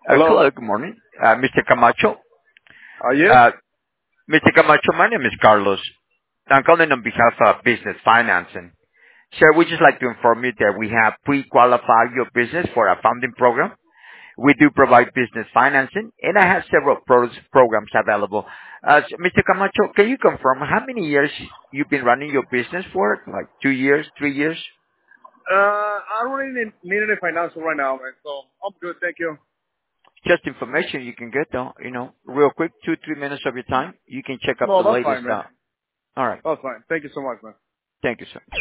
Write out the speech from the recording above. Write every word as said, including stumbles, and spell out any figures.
Uh, Hello. Hello, good morning. Uh, Mister Camacho. Uh, yes. Uh, Mister Camacho, my name is Carlos. I'm calling on behalf of Business Financing. Sir, we just like to inform you that we have pre-qualified your business for a funding program. We do provide business financing, and I have several pros- programs available. Uh, so Mister Camacho, can you confirm how many years you've been running your business for? Like two years, three years? Uh, I don't really need, need any financial right now, man. So I'm good, thank you. Just information you can get, though, you know, real quick, two, three minutes of your time. You can check up No, the that's latest. fine, man. Uh, all right. That's fine. Thank you so much, man. Thank you, sir.